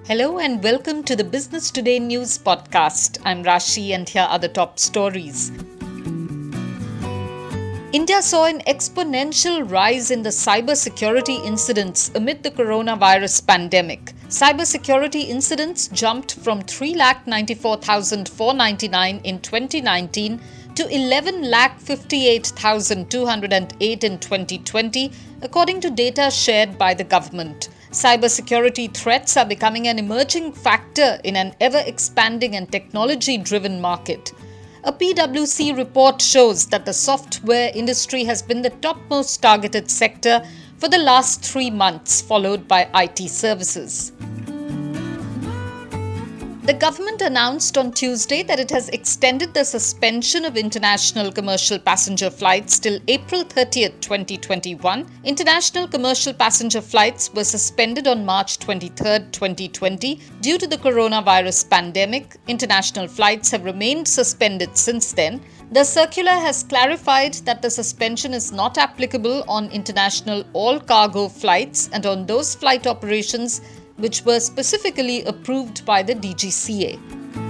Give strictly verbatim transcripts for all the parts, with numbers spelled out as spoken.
Hello and welcome to the Business Today News podcast. I'm Rashi and here are the top stories. India saw an exponential rise in the cybersecurity incidents amid the coronavirus pandemic. Cybersecurity incidents jumped from three lakh ninety-four thousand four hundred ninety-nine in twenty nineteen to eleven lakh fifty-eight thousand two hundred eight in twenty twenty, according to data shared by the government. Cybersecurity threats are becoming an emerging factor in an ever-expanding and technology-driven market. A P W C report shows that the software industry has been the topmost targeted sector for the last three months, followed by I T services. The government announced on Tuesday that it has extended the suspension of international commercial passenger flights till April thirtieth, twenty twenty-one. International commercial passenger flights were suspended on March twenty-third, twenty twenty due to the coronavirus pandemic. International flights have remained suspended since then. The circular has clarified that the suspension is not applicable on international all-cargo flights and on those flight operations which were specifically approved by the D G C A.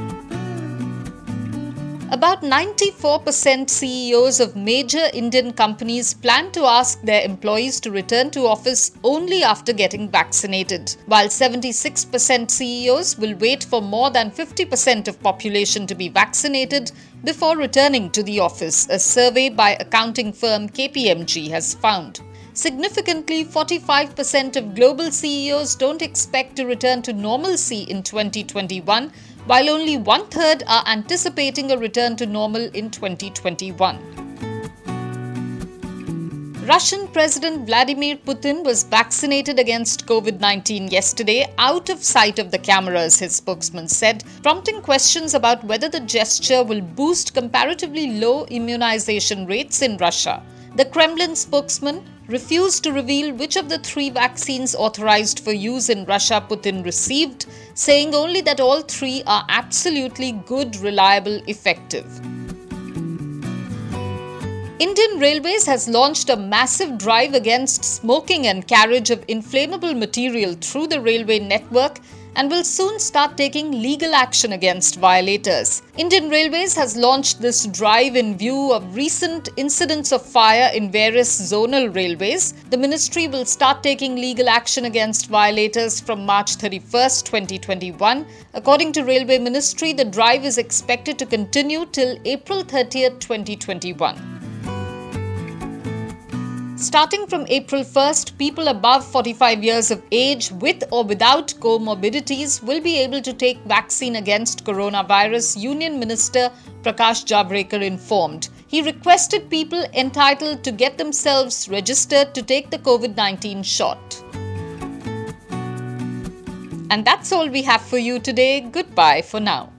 About ninety-four percent C E Os of major Indian companies plan to ask their employees to return to office only after getting vaccinated, while seventy-six percent C E Os will wait for more than fifty percent of population to be vaccinated before returning to the office, a survey by accounting firm K P M G has found. Significantly, forty-five percent of global C E Os don't expect to return to normalcy in twenty twenty-one, while only one-third are anticipating a return to normal in twenty twenty-one. Russian President Vladimir Putin was vaccinated against COVID nineteen yesterday, out of sight of the cameras, his spokesman said, prompting questions about whether the gesture will boost comparatively low immunization rates in Russia. The Kremlin spokesman refused to reveal which of the three vaccines authorized for use in Russia Putin received, saying only that all three are absolutely good, reliable, effective. Indian Railways has launched a massive drive against smoking and carriage of inflammable material through the railway network and will soon start taking legal action against violators. Indian Railways has launched this drive in view of recent incidents of fire in various zonal railways. The ministry will start taking legal action against violators from March thirty-first, twenty twenty-one. According to Railway Ministry, the drive is expected to continue till April thirtieth, twenty twenty-one. Starting from April first, people above forty-five years of age with or without comorbidities will be able to take vaccine against coronavirus, Union Minister Prakash Javadekar informed. He requested people entitled to get themselves registered to take the COVID nineteen shot. And that's all we have for you today. Goodbye for now.